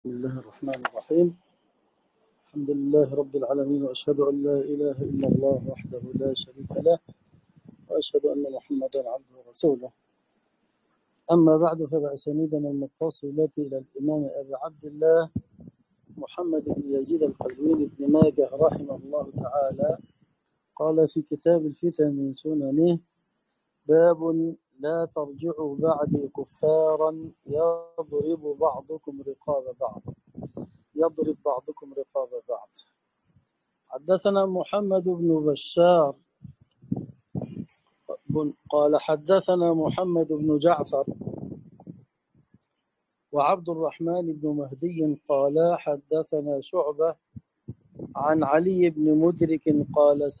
بسم الله الرحمن الرحيم. الحمد لله رب العالمين، وأشهد أن لا إله إلا الله وحده لا شريك له، وأشهد أن محمدا عبده ورسوله. أما بعد، فبأسانيدنا المتصلة إلى الإمام أبي عبد الله محمد بن يزيد القزويني بن ماجه رحمه الله تعالى قال في كتاب الفتن من سننه: باب لا ترجعوا بعدي كفارا يضرب بعضكم رقاب بعض. حدثنا محمد بن بشار قال حدثنا محمد بن جعفر وعبد الرحمن بن مهدي قال حدثنا شعبة عن علي بن مدرك قال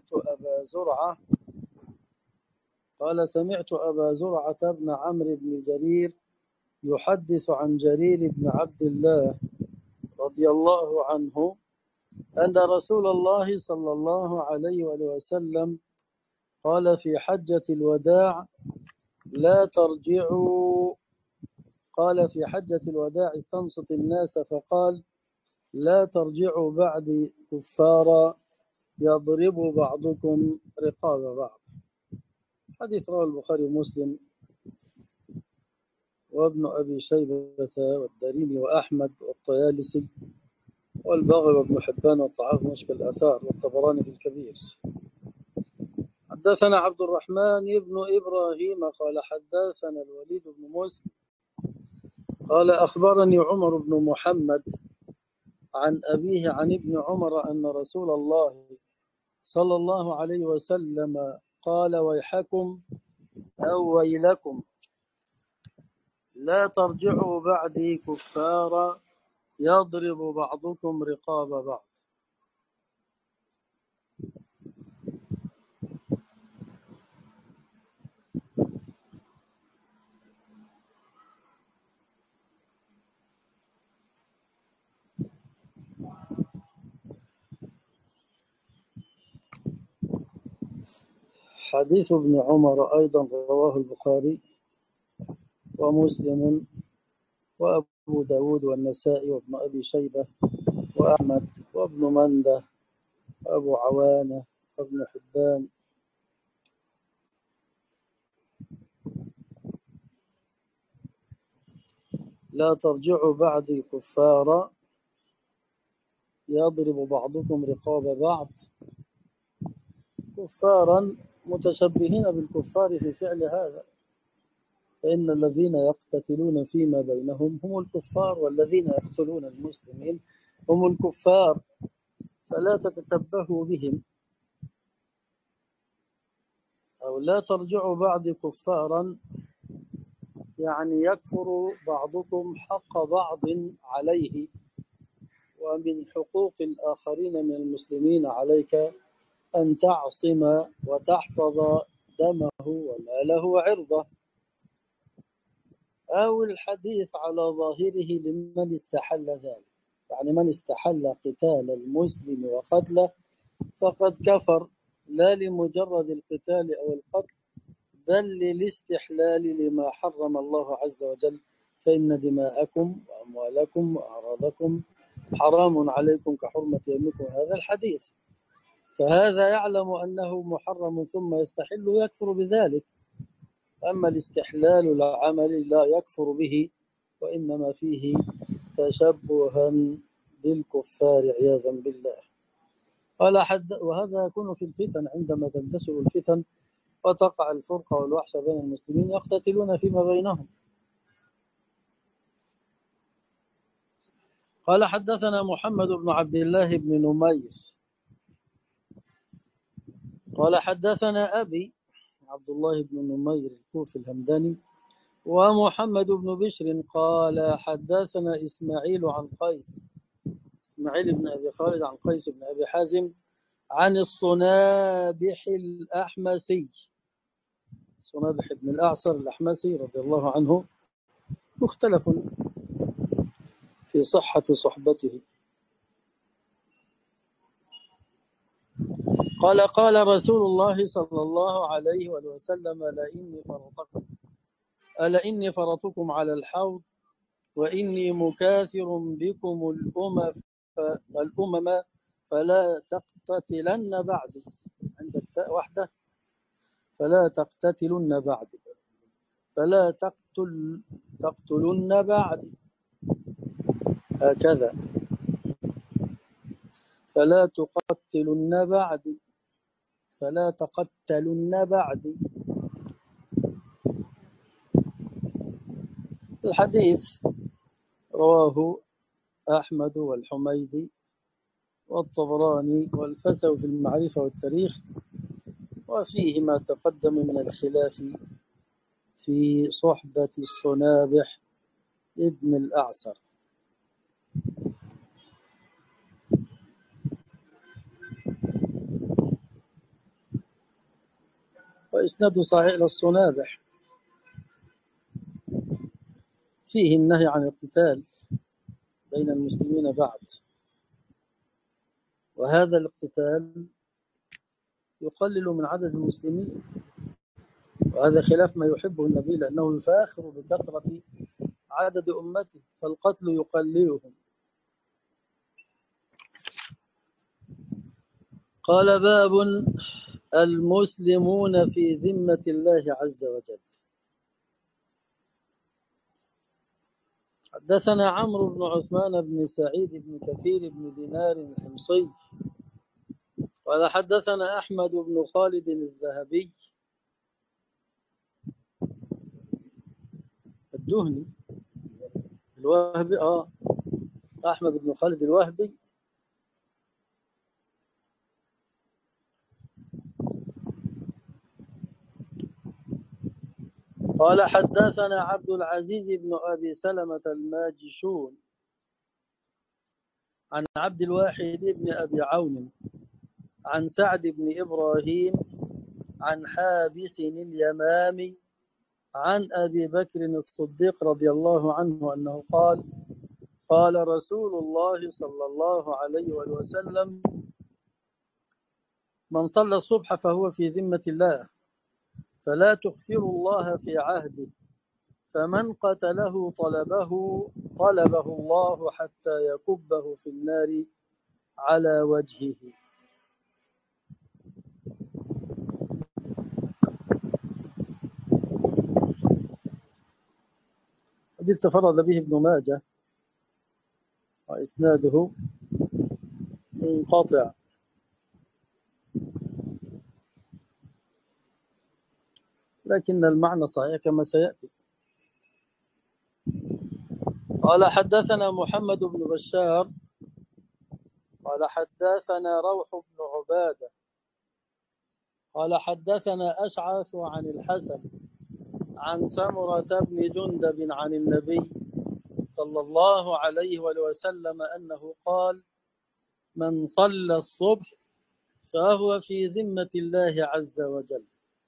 سمعت أبا زرعة بن عمرو بن جرير يحدث عن جرير بن عبد الله رضي الله عنه أن رسول الله صلى الله عليه وسلم قال في حجة الوداع: لا ترجعوا. قال في حجة الوداع استنصت الناس فقال: لا ترجعوا بعدي كفارا يضرب بعضكم رقاب بعض. حديث رواه البخاري ومسلم وابن أبي شيبة والدارمي وأحمد والطيالسي والبغوي وابن حبان والطحاوي في مشكل الآثار والطبراني في الكبير. حدثنا عبد الرحمن بن إبراهيم قال حدثنا الوليد بن مسلم قال أخبرني عمر بن محمد عن أبيه عن ابن عمر أن رسول الله صلى الله عليه وسلم قال: ويحكم أو ويلكم لا ترجعوا بعدي كفارا يضرب بعضكم رقاب بعض. حديث ابن عمر أيضا رواه البخاري ومسلم وأبو داود والنسائي وابن أبي شيبة وأحمد وابن منده وأبو عوانة وابن حبان. لا ترجعوا بعدي كفارا يضرب بعضكم رقاب بعض، كفارا متشبهين بالكفار في فعل هذا، فإن الذين يقتتلون فيما بينهم هم الكفار، والذين يقتلون المسلمين هم الكفار، فلا تتشبهوا بهم. أو لا ترجعوا بعد كفارا يعني يكفر بعضكم حق بعض عليه، ومن حقوق الآخرين من المسلمين عليك أن تعصم وتحفظ دمه وماله وعرضه. أو الحديث على ظاهره لمن استحل ذلك، يعني من استحل قتال المسلم وقتله فقد كفر، لا لمجرد القتال أو القتل، بل للاستحلال لما حرم الله عز وجل: فإن دماءكم وأموالكم وأعراضكم حرام عليكم كحرمة يومكم هذا الحديث. فهذا يعلم أنه محرم ثم يستحل يكفر بذلك. أما الاستحلال العمل لا يكفر به، وإنما فيه تشبها بالكفار عياذا بالله. وهذا يكون في الفتن، عندما تنتشر الفتن وتقع الفرقة والوحشة بين المسلمين يقتتلون فيما بينهم. قال حدثنا محمد بن عبد الله بن نمير قال حدثنا أبي عبد الله بن نمير الكوفي الهمداني ومحمد بن بشر قال حدثنا إسماعيل بن أبي خالد عن قيس بن أبي حازم عن الصنابح الأحمسي، الصنابح بن الأعصر الأحمسي رضي الله عنه، مختلف في صحة صحبته. قال رسول الله صلى الله عليه وسلم: ألا إني فرطكم على الحوض وإني مكاثر بكم الأمم فلا تقتتلن بعدي. عند التاء وحده، فلا تقتتلن بعدي، فلا تقتلن بعدي، هكذا، فلا تقتلن بعدي، فلا تقتلن بعدي. الحديث رواه أحمد والحميدي والطبراني والفسوي في المعرفة والتاريخ، وفيه ما تقدم من الخلاف في صحبة الصنابح ابن الأعسر. وإسناد صحيح للصنابح، فيه النهي عن القتال بين المسلمين بعد، وهذا الاقتتال يقلل من عدد المسلمين، وهذا خلاف ما يحبه النبي، لأنه يفاخر بكثرة عدد أمته، فالقتل يقللهم. قال: باب المسلمون في ذمة الله عز وجل. حدثنا عمرو بن عثمان بن سعيد بن كثير بن دينار الحمصي قال: حدثنا أحمد بن خالد الذهبي الدهني الوهبي، أحمد بن خالد الوهبي قال: حدثنا عبد العزيز بن أبي سلمة الماجشون عن عبد الواحد بن أبي عون عن سعد بن إبراهيم عن حابس اليمامي عن أبي بكر الصديق رضي الله عنه أنه قال: قال رسول الله صلى الله عليه وسلم: من صلى الصبح فهو في ذمة الله، فلا تخفروا الله في عهده، فمن قتله طلبه الله حتى يكبه في النار على وجهه. حديث تفرد به ابن ماجه وإسناده منقطع، لكن المعنى صحيح كما سيأتي. قال: حدثنا محمد بن بشار قال: حدثنا روح بن عبادة قال: حدثنا أشعث عن الحسن عن سمرة بن جندب عن النبي صلى الله عليه وسلم أنه قال: من صلى الصبح فهو في ذمة الله عز وجل.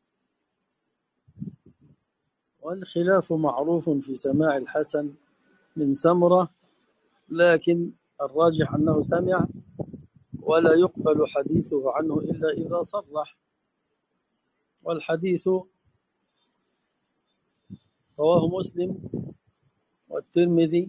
والخلاف معروف في سماع الحسن من سمرة، لكن الراجح أنه سمع، ولا يقبل حديثه عنه إلا إذا صرح. والحديث رواه مسلم والترمذي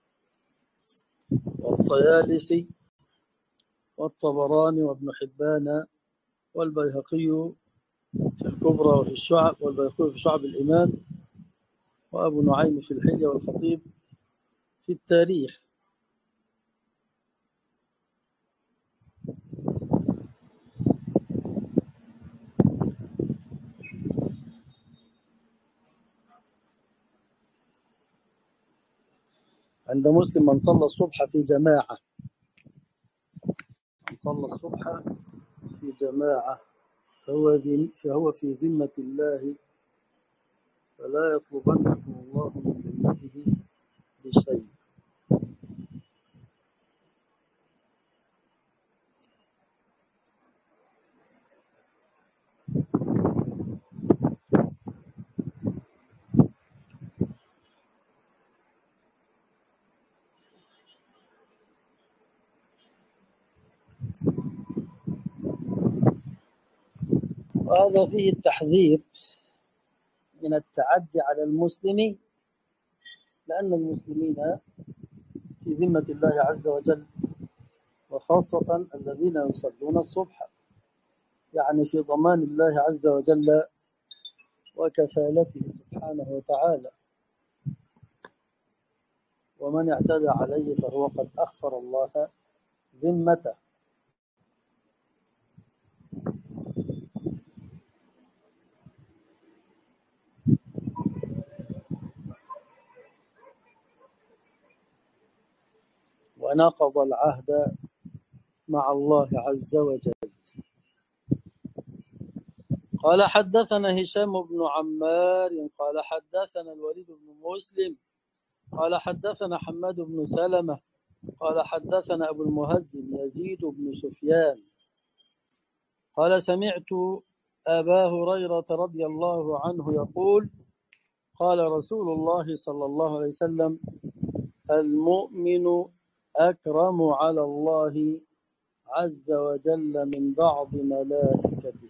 والطيالسي والطبراني وابن حبان والبيهقي في الكبرى وفي الشعب، والبيهقي في شعب الإيمان، وأبو نعيم في الحلية، والخطيب في التاريخ. عند مسلم: من صلى الصبح في جماعة، من صلى الصبح في جماعة فهو في ذمة الله، فلا يطلبنكم الله من ذمته بشيء. وهذا فيه التحذير من التعدي على المسلم لأن المسلمين في ذمة الله عز وجل، وخاصة الذين يصلون الصبح، يعني في ضمان الله عز وجل وكفالته سبحانه وتعالى. ومن اعتدى عليه فهو قد أخفر الله ذمته. ونقض العهد مع الله عز وجل. قال حدثنا هشام بن عمار قال حدثنا الوليد بن مسلم قال حدثنا حماد بن سلمة قال حدثنا أبو المهزم يزيد بن سفيان قال سمعت أبا هريرة رضي الله عنه يقول قال رسول الله صلى الله عليه وسلم المؤمن أكرم على الله عز وجل من بعض ملائكته.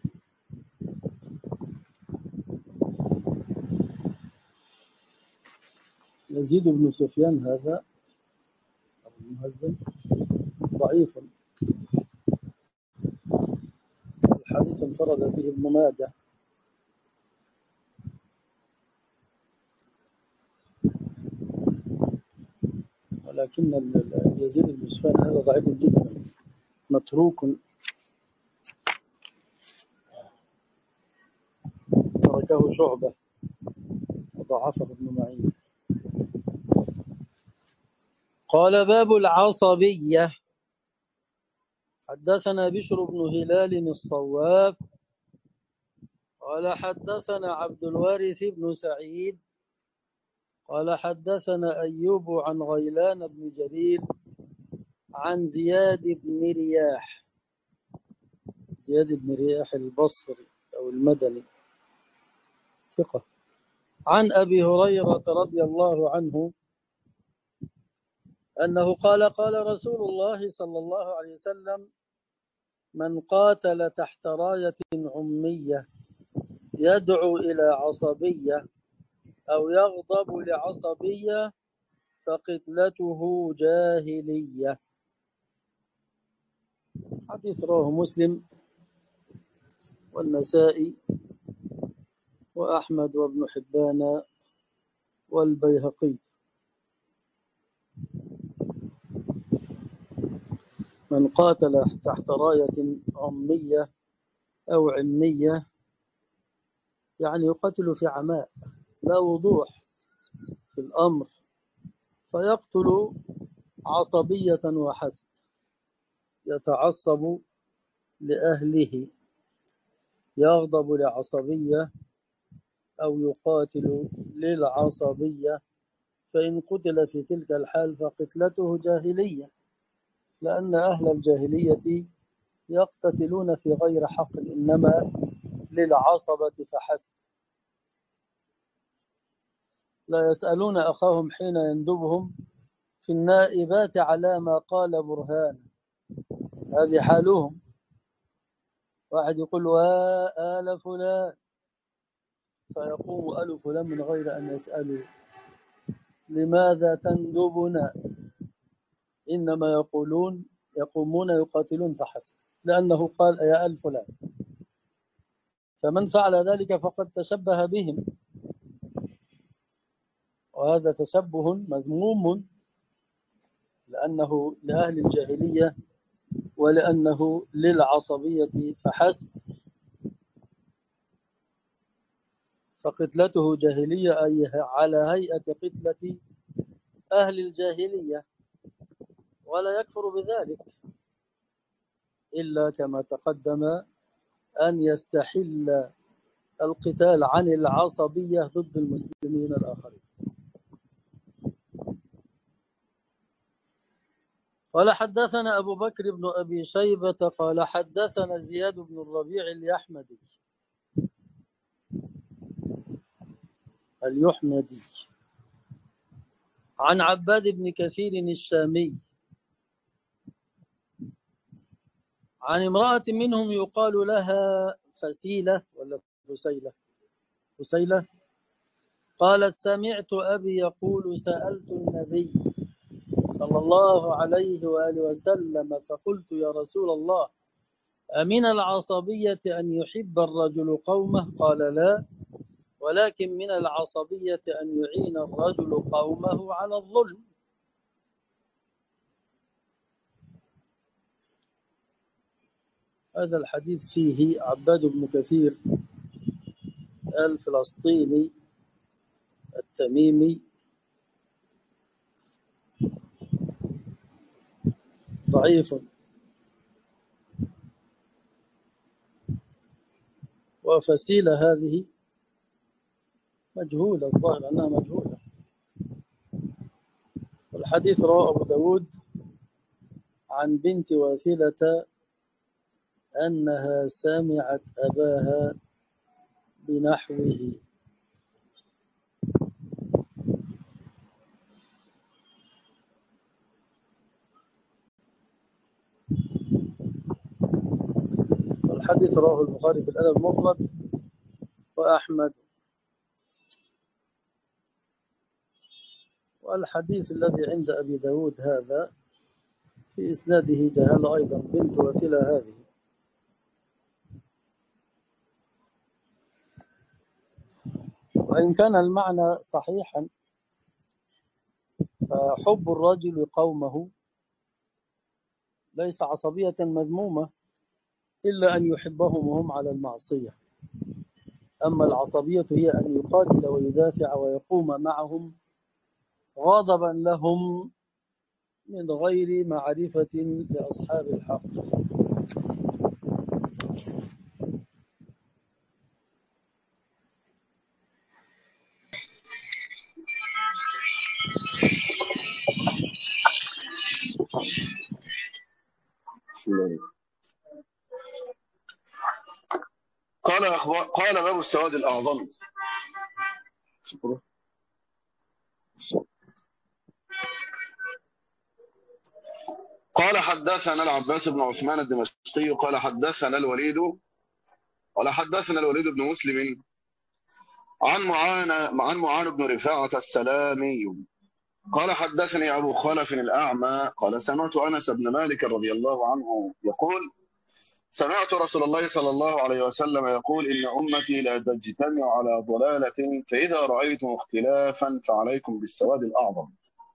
يزيد بن سفيان هذا أبو المهزم ضعيف، الحديث انفرد به ابن ماجه، ولكن يزيد بن سفيان هذا ضعيف جدا متروك، تركه شعبة وضعفه ابن معين. قال باب العصبية. حدثنا بشر بن هلال الصواف قال حدثنا عبد الوارث بن سعيد قال حدثنا أيوب عن غيلان بن جرير عن زياد بن رياح، زياد بن رياح البصري أو المدني ثقة، عن أبي هريرة رضي الله عنه أنه قال قال رسول الله صلى الله عليه وسلم من قاتل تحت راية عمية يدعو إلى عصبية أو يغضب لعصبية فقتلته جاهلية. حديث رواه مسلم والنسائي وأحمد وابن حبان والبيهقي. من قاتل تحت راية عمية أو عمية يعني يقتل في عماء لا وضوح في الأمر، فيقتل عصبية وحسب، يتعصب لأهله، يغضب لعصبية أو يقاتل للعصبية، فإن قتل في تلك الحال فقتلته جاهلية، لأن أهل الجاهلية يقتتلون في غير حق إنما للعصبة فحسب، لا يسألون أخاهم حين يندبهم في النائبات على ما قال برهان. هذه حالهم، واحد يقول آل فلان فيقوم آل فلان من غير أن يسألوا لماذا تندبنا، إنما يقومون يقاتلون فحسب، لأنه قال يا آل فلان، فمن فعل ذلك فقد تشبه بهم، وهذا تشبه مذموم لأنه لأهل الجاهلية ولأنه للعصبية فحسب، فقتلته جاهلية أي على هيئة قتلة أهل الجاهلية، ولا يكفر بذلك إلا كما تقدم أن يستحل القتال عن العصبية ضد المسلمين الآخرين. قال حدثنا أبو بكر بن أبي شيبة قال حدثنا زياد بن الربيع اليحمدي عن عباد بن كثير الشامي عن امرأة منهم يقال لها فسيلة ولا فسيلة قالت سمعت أبي يقول سألت النبي صلى الله عليه وآله وسلم فقلت يا رسول الله أمن العصبية أن يحب الرجل قومه؟ قال لا، ولكن من العصبية أن يعين الرجل قومه على الظلم. هذا الحديث فيه عباد بن كثير الفلسطيني التميمي ضعيف، وفسيلة هذه مجهولة، الظاهر أنها مجهولة. والحديث رواه أبو داود عن بنت واثلة أنها سمعت أباها بنحوه. والحديث رواه البخاري في الأدب المفرد وأحمد. والحديث الذي عند أبي داود هذا في إسناده جهالة أيضا، بنت واثلة هذه. وإن كان المعنى صحيحا، فحب الرجل قومه ليس عصبية مذمومة إلا أن يحبهم وهم على المعصية. أما العصبية هي أن يقاتل ويدافع ويقوم معهم غضبا لهم من غير معرفة لأصحاب الحق. قال باب السواد الأعظم. قال حدثنا العباس بن عثمان الدمشقي قال حدثنا الوليد بن مسلم عن معان بن رفاعة السلامي قال حدثني أبو خلف الأعمى قال سمعت أنس بن مالك رضي الله عنه يقول سمعت رسول الله صلى الله عليه وسلم يقول إن أمتي لا تجتمع على ضلالة فإذا رأيتم اختلافا فعليكم بالسواد الأعظم.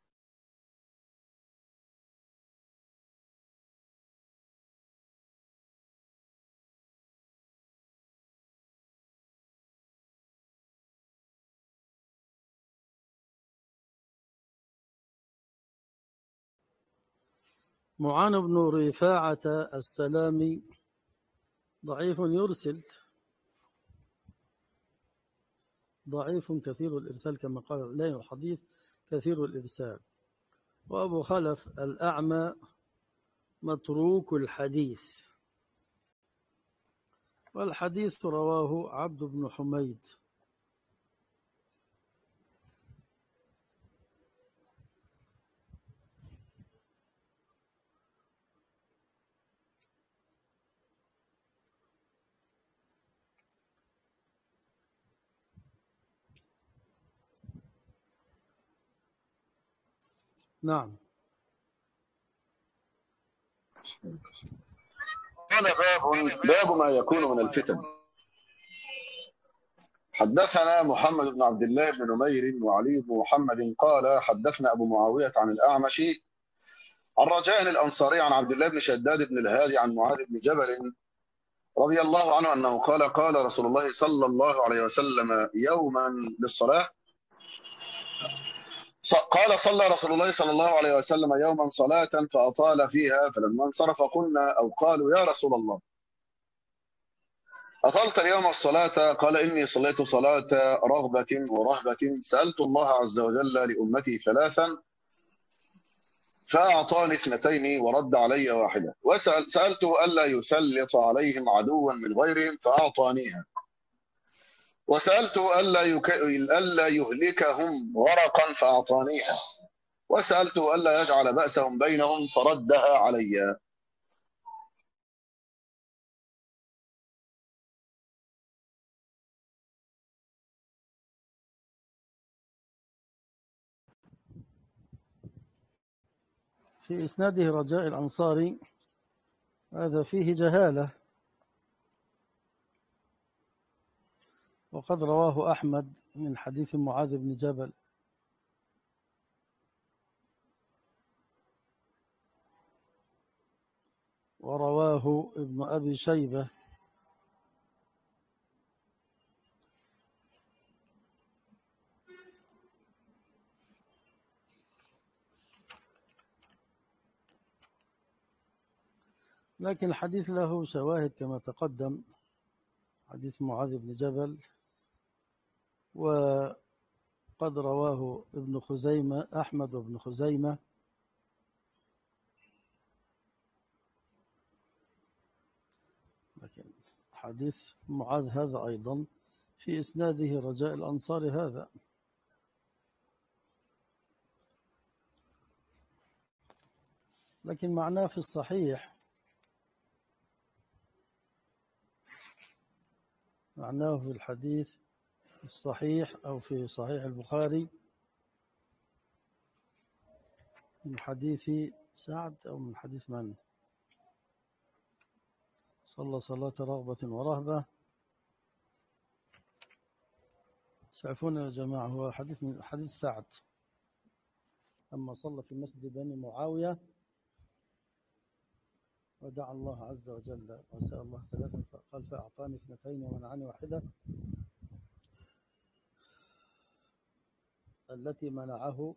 معان بن رفاعة السلامي ضعيف يرسل، ضعيف كثير الإرسال كما قال لا الحديث كثير الإرسال. وأبو خلف الأعمى متروك الحديث. والحديث رواه عبد بن حميد. نعم. قال باب ما يكون من الفتن. حدثنا محمد بن عبد الله بن نمير وعلي بن محمد قال حدثنا أبو معاوية عن الأعمش عن رجاء الأنصاري عن عبد الله بن شداد بن الهادي عن معاذ بن جبل رضي الله عنه أنه قال رسول الله صلى الله عليه وسلم يوما للصلاة قال صلى رسول الله صلى الله عليه وسلم يوما صلاة فأطال فيها فلما انصرف قلنا أو قالوا يا رسول الله أطلت اليوم الصلاة؟ قال إني صليت صلاة رغبة ورهبة سألت الله عز وجل لأمتي ثلاثا فأعطاني اثنتين ورد علي واحدة وسألته ألا يسلط عليهم عدوا من غيرهم فأعطانيها وسألته ألا يهلكهم غرقا فأعطانيها وسألته ألا يجعل بأسهم بينهم فردها علي. في إسناده رجاء الأنصاري، هذا فيه جهالة، وقد رواه أحمد من حديث معاذ بن جبل، ورواه ابن أبي شيبة، لكن الحديث له شواهد كما تقدم، حديث معاذ بن جبل، وقد رواه ابن خزيمة، أحمد وابن خزيمة، لكن حديث معاذ هذا أيضا في إسناده رجاء الأنصار هذا، لكن معناه في الصحيح، معناه في الحديث الصحيح أو في صحيح البخاري من حديث سعد أو من حديث من صلى صلاة رغبة ورهبة. سعفون يا جماعة، هو حديث من حديث سعد، أما صلى في مسجد بني معاوية ودعا الله عز وجل وسأل الله ثلاثا فقال فأعطاني اثنتين ومنعني واحدة، التي منعه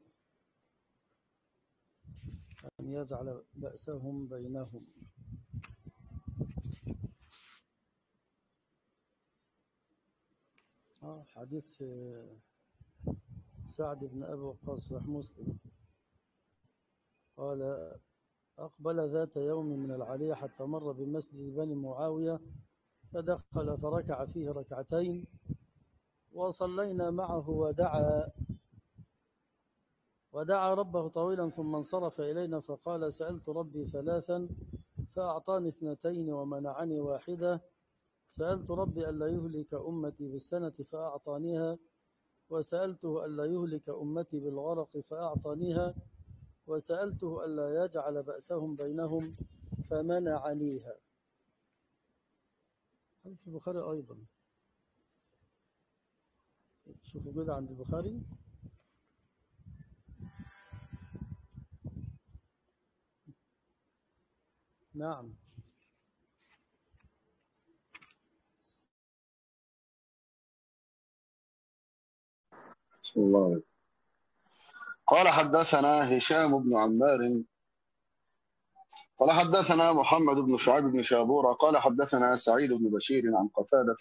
أن يجعل بأسهم بينهم. حديث سعد بن أبي وقاص صحيح مسلم، قال أقبل ذات يوم من العلية حتى مر بمسجد بني معاوية فدخل فركع فيه ركعتين وصلينا معه ودعا ربه طويلا ثم انصرف إلينا فقال سألت ربي ثلاثا فأعطاني اثنتين ومنعني واحدة، سألت ربي ألا يهلك أمتي بالسنة فأعطانيها، وسألته ألا يهلك أمتي بالغرق فأعطانيها، وسألته ألا يجعل بأسهم بينهم فمنعنيها. هذا في البخاري أيضا، شوفوا كده عند البخاري. نعم. بسم الله. قال حدثنا هشام بن عمار قال حدثنا محمد بن شعيب بن شابورة قال حدثنا سعيد بن بشير عن قتادة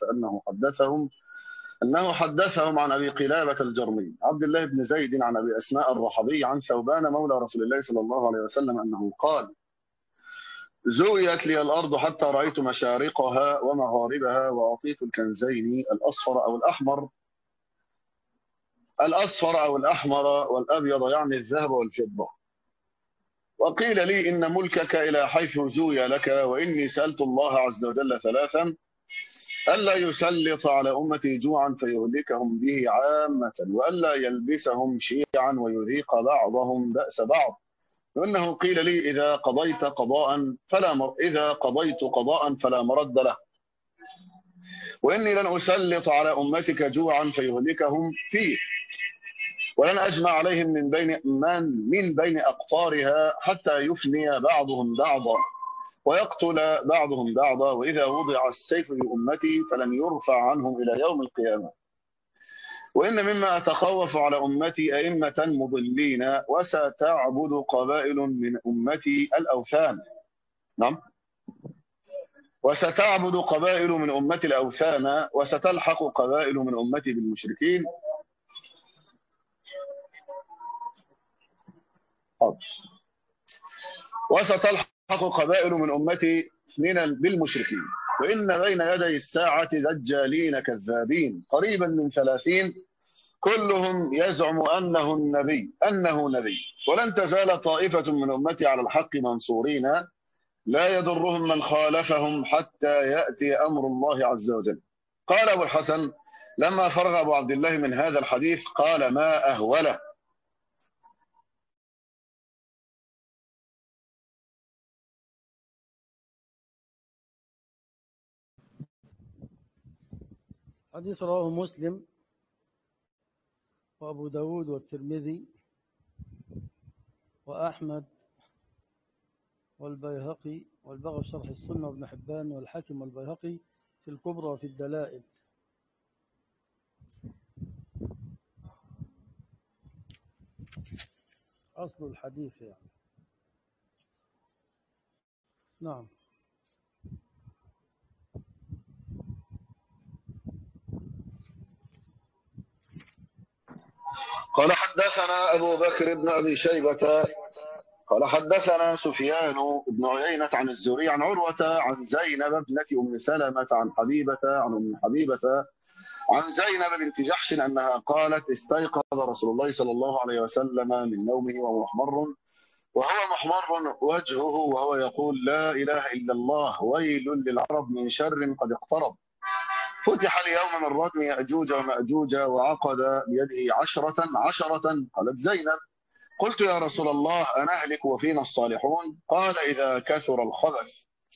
أنه حدثهم عن أبي قلابة الجرمي عبد الله بن زيد عن أبي أسماء الرحبي عن ثوبان مولى رسول الله صلى الله عليه وسلم أنه قال زويت لي الأرض حتى رأيت مشارقها ومغاربها وأعطيت الكنزين الأصفر أو الأحمر والأبيض، يعني الذهب والفضة، وقيل لي إن ملكك إلى حيث زوي لك، وإني سألت الله عز وجل ثلاثا ألا يسلط على أمتي جوعا فيهلكهم به عامة، وألا يلبسهم شيعا ويذيق بعضهم بأس بعض، وإنه قيل لي إذا قضيت قضاء فلا مرد له، وإني لن أسلط على أمتك جوعا فيهلكهم فيه، ولن أجمع عليهم من بين أقطارها حتى يفني بعضهم بعضا ويقتل بعضهم بعضا، وإذا وضع السيف لأمتي فلن يرفع عنهم إلى يوم القيامة، وإن مما أتخوف على أمتي أئمة مضلين وستعبد قبائل من أمتي الأوثان. نعم. وستعبد قبائل من أمتي الأوثان وستلحق قبائل من أمتي بالمشركين. بالمشركين، وإن بين يدي الساعة دجالين كذابين قريبا من 30 كلهم يزعم أنه نبي، ولن تزال طائفة من أمتي على الحق منصورين لا يضرهم من خالفهم حتى يأتي أمر الله عز وجل. قال أبو الحسن لما فرغ أبو عبد الله من هذا الحديث قال ما أهوله. حديث رواه مسلم وأبو داود والترمذي وأحمد والبيهقي والبغوي في شرح السنة وابن حبان والحاكم والبيهقي في الكبرى وفي الدلائل. أصل الحديث يعني. نعم. قال حدثنا أبو بكر بن أبي شيبة قال حدثنا سفيان بن عيينة عن الزهري عن عروة عن زينب ابنة أم سلمة عن حبيبة عن أم حبيبة عن زينب بنت جحش أنها قالت استيقظ رسول الله صلى الله عليه وسلم من نومه وهو محمر وجهه وهو يقول لا إله إلا الله ويل للعرب من شر قد اقترب. فتح اليوم من ردم يأجوج ومأجوج وعقد بيده عشرة. قالت زينب قلت يا رسول الله أنهلك وفينا الصالحون؟ قال إذا كثر الخبث.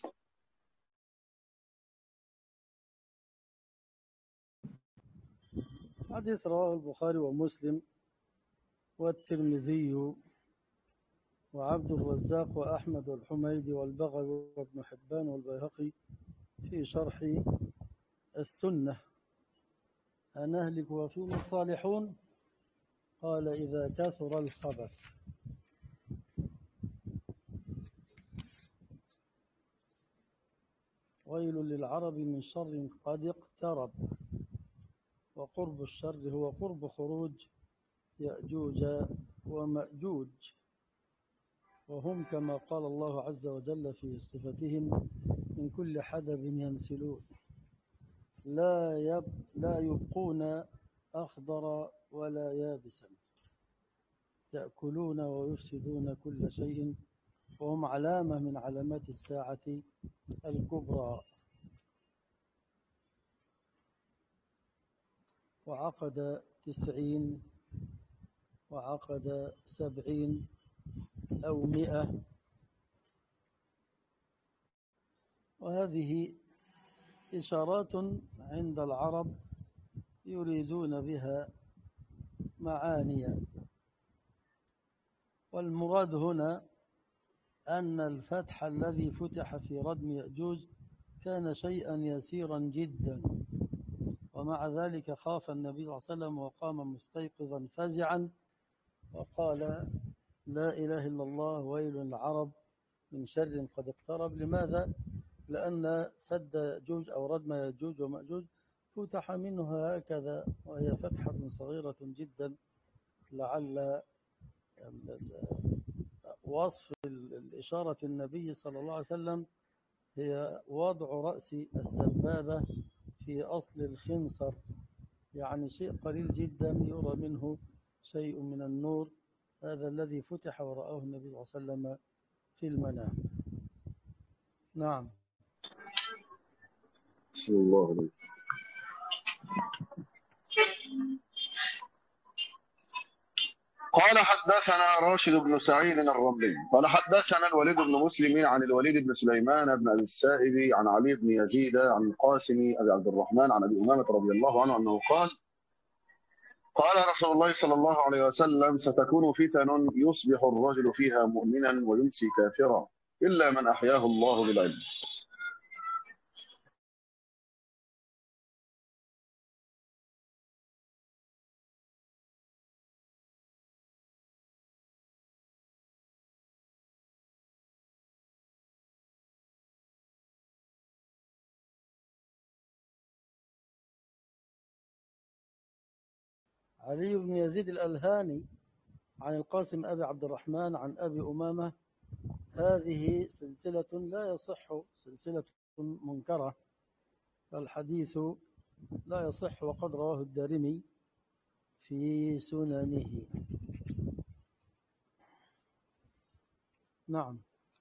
حديث رواه البخاري ومسلم والترمذي وعبد الرزاق وأحمد والحميدي والبغوي وابن حبان والبيهقي في شرح السنة. أنهلك وفينا الصالحون؟ قال إذا كثر الخبث. ويل للعرب من شر قد اقترب. وقرب الشر هو قرب خروج يأجوج ومأجوج، وهم كما قال الله عز وجل في صفتهم من كل حدب ينسلون لا يبقون أخضر ولا يابسا يأكلون ويفسدون كل شيء، وهم علامة من علامات الساعة الكبرى. وعقد 90 وعقد 70 أو 100، وهذه إشارات عند العرب يريدون بها معاني. والمراد هنا أن الفتح الذي فتح في ردم يأجوج كان شيئا يسيرا جدا، ومع ذلك خاف النبي صلى الله عليه وسلم وقام مستيقظا فزعا وقال لا إله إلا الله ويل العرب من شر قد اقترب. لماذا؟ لأن سد يأجوج أو ردم يأجوج ومأجوج فتح منه هكذا، وهي فتحة صغيرة جدا. لعل وصف الإشارة النبي صلى الله عليه وسلم هي وضع رأس السبابة في أصل الخنصر، يعني شيء قليل جدا يرى منه شيء من النور. هذا الذي فتح ورآه النبي صلى الله عليه وسلم في المنام. نعم. بسم الله عليك. قال حدثنا راشد بن سعيد الرملي قال حدثنا الوليد بن مسلم عن الوليد بن سليمان بن أبي السائب عن علي بن يزيد عن القاسم أبي عبد الرحمن عن أبي أمامة رضي الله عنه أنه قال قال رسول الله صلى الله عليه وسلم ستكون فتن يصبح الرجل فيها مؤمنا ويمسي كافرا إلا من أحياه الله بالعلم. علي بن يزيد الألهاني عن القاسم أبي عبد الرحمن عن أبي أمامة، هذه سلسلة لا يصح، سلسلة منكرة، فالحديث لا يصح، وقد رواه الدارمي في سننه. نعم.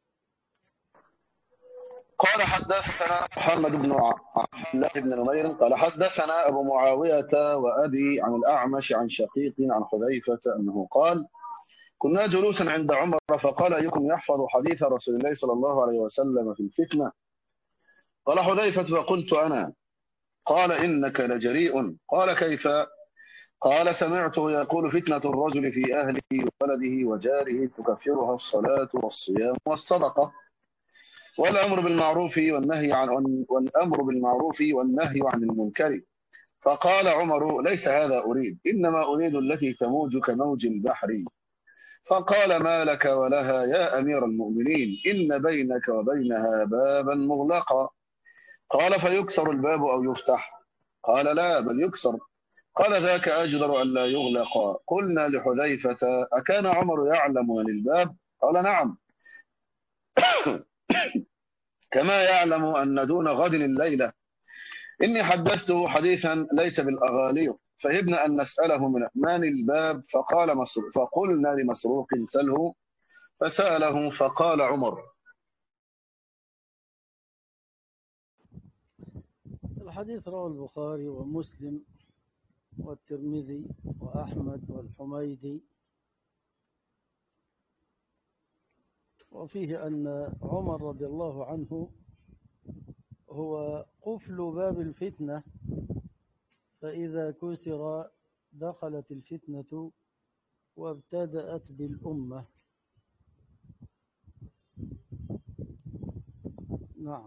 قال حدثنا محمد بن عبد الله بن نمير قال حدثنا أبو معاوية وأبي عن الأعمش عن شقيق عن حذيفة أنه قال كنا جلوسا عند عمر فقال أيكم يحفظ حديث رسول الله صلى الله عليه وسلم في الفتنة؟ قال حذيفة فقلت أنا. قال إنك لجريء. قال كيف؟ قال سمعته يقول فتنة الرجل في أهله وولده وجاره تكفرها الصلاة والصيام والصدقة والأمر بالمعروف والنهي عن المنكر. فقال عمر ليس هذا أريد، إنما أريد التي تموج كموج البحر. فقال ما لك ولها يا أمير المؤمنين؟ إن بينك وبينها بابا مغلقا. قال فيكسر الباب أو يفتح؟ قال لا بل يكسر. قال ذاك أجدر أن لا يغلق. قلنا لحذيفة أكان عمر يعلم عن الباب؟ قال نعم، كما يعلم أن دون غد الليلة. إني حدثته حديثا ليس بالأغاليق، فهبنا أن نسأله من الباب. فقال مسروق، فقلنا لمسروق سله، فسأله فقال عمر. الحديث رواه البخاري ومسلم والترمذي وأحمد والحميدي، وفيه أن عمر رضي الله عنه هو قفل باب الفتنة، فإذا كسر دخلت الفتنة وابتدأت بالأمة. نعم.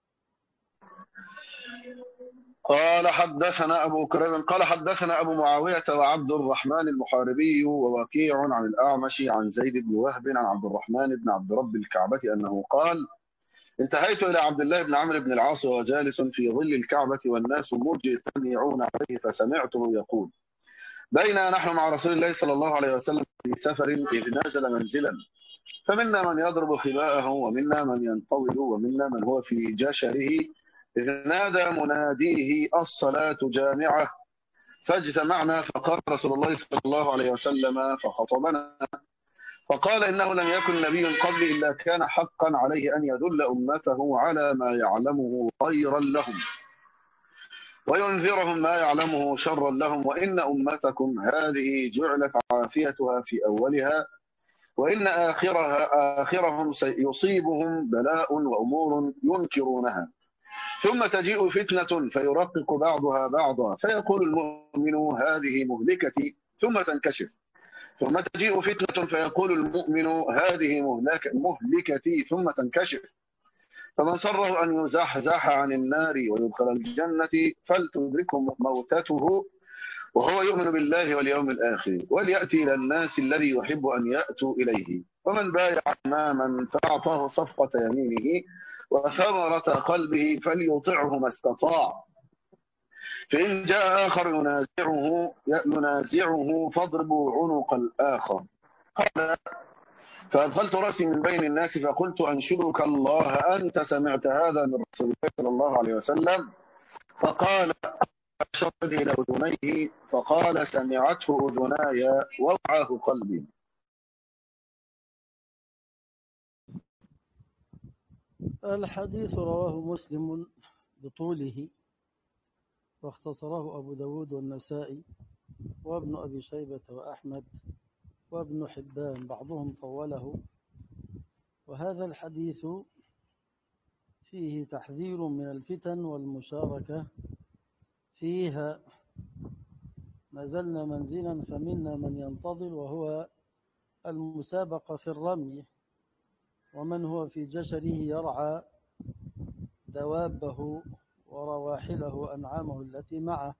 قال حدثنا أبو كريم قال حدثنا أبو معاوية وعبد الرحمن المحاربي ووكيع عن الأعمش عن زيد بن وهب عن عبد الرحمن بن عبد رب الكعبة أنه قال انتهيت إلى عبد الله بن عمرو بن العاص وهو جالس في ظل الكعبة والناس مجتمعون عليه، فسمعته يقول بينا نحن مع رسول الله صلى الله عليه وسلم في سفر إذ نزل منزلا، فمنا من يضرب خباءه ومنا من ينطوي ومنا من هو في جشره، إذ نادى مناديه الصلاة جامعة، فاجتمعنا. فقال رسول الله صلى الله عليه وسلم فخطبنا فقال إنه لم يكن نبي قبلي إلا كان حقا عليه أن يدل أمته على ما يعلمه خيرا لهم وينذرهم ما يعلمه شرا لهم، وإن أمتكم هذه جعلت عافيتها في أولها، وإن آخرهم سيصيبهم بلاء وأمور ينكرونها، ثم تجيء فتنة فيرقق بعضها بعضا، فيقول المؤمن هذه مهلكتي ثم تنكشف، ثم تجيء فتنة فيقول المؤمن هذه مهلكتي ثم تنكشف. فمن صره أن يزحزح عن النار ويدخل الجنة فلتدركه موتته وهو يؤمن بالله واليوم الآخر، وليأتي إلى الناس الذي يحب أن يأتوا إليه. ومن بايع إماما فأعطاه صفقة يمينه وثمرة قلبه فليطعه ما استطاع، فإن جاء آخر ينازعه فاضربوا عنق الآخر. قال فأدخلت رأسي من بين الناس فقلت أنشدك الله أنت سمعت هذا من رسول الله صلى الله عليه وسلم؟ فقال أشرت إلى أذنيه فقال سمعته أذناي ووعاه قلبي. الحديث رواه مسلم بطوله، واختصره أبو داود والنسائي وابن أبي شيبة وأحمد وابن حبان، بعضهم طوله. وهذا الحديث فيه تحذير من الفتن والمشاركة فيها. نزلنا منزلا فمنا من ينتظر، وهو المسابقة في الرمي، ومن هو في جشره يرعى دوابه ورواحله وأنعامه التي معه.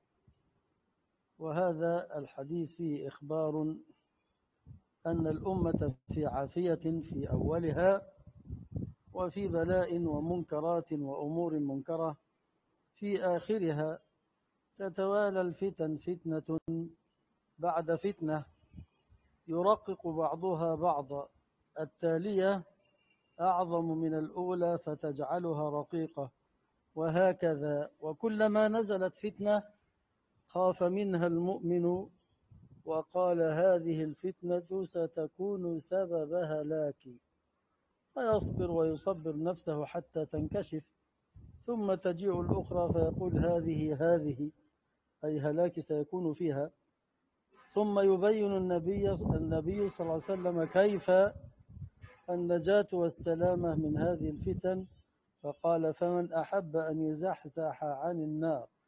وهذا الحديث فيه إخبار أن الأمة في عافية في أولها، وفي بلاء ومنكرات وأمور منكرة في آخرها، تتوالى الفتن فتنة بعد فتنة، يرقق بعضها بعضا، التالية أعظم من الأولى فتجعلها رقيقة، وهكذا. وكلما نزلت فتنة خاف منها المؤمن وقال هذه الفتنة ستكون سبب هلاكي، فيصبر ويصبر نفسه حتى تنكشف، ثم تجيء الأخرى فيقول هذه أي هلاك سيكون فيها. ثم يبين النبي صلى الله عليه وسلم كيف النجاة والسلامة من هذه الفتن، فقال فمن أحب أن يزحزح عن النار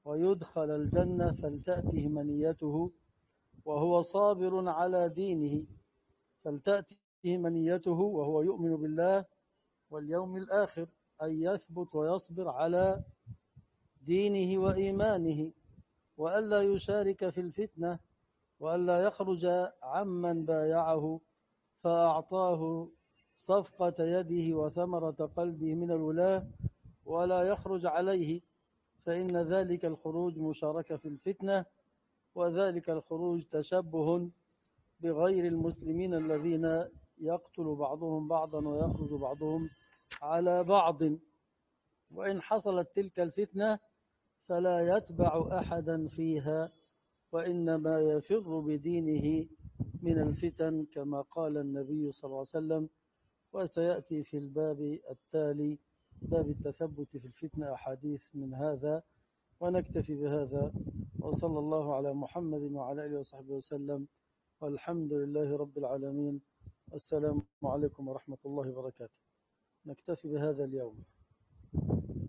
ويدخل الجنة فلتأته منيته وهو صابر على دينه، فلتأته منيته وهو يؤمن بالله واليوم الآخر، أن يثبت ويصبر على دينه وإيمانه، وألا يشارك في الفتنة، وألا يخرج عمن بايعه فأعطاه صفقة يده وثمرة قلبه من الولاة، ولا يخرج عليه، فإن ذلك الخروج مشاركة في الفتنة، وذلك الخروج تشبه بغير المسلمين الذين يقتل بعضهم بعضا ويخرج بعضهم على بعض. وإن حصلت تلك الفتنة فلا يتبع أحدا فيها، وإنما يفر بدينه من الفتن كما قال النبي صلى الله عليه وسلم. وسيأتي في الباب التالي باب التثبت في الفتنة أحاديث من هذا، ونكتفي بهذا. وصلى الله على محمد وعلى آله وصحبه وسلم، والحمد لله رب العالمين. السلام عليكم ورحمة الله وبركاته. نكتفي بهذا اليوم.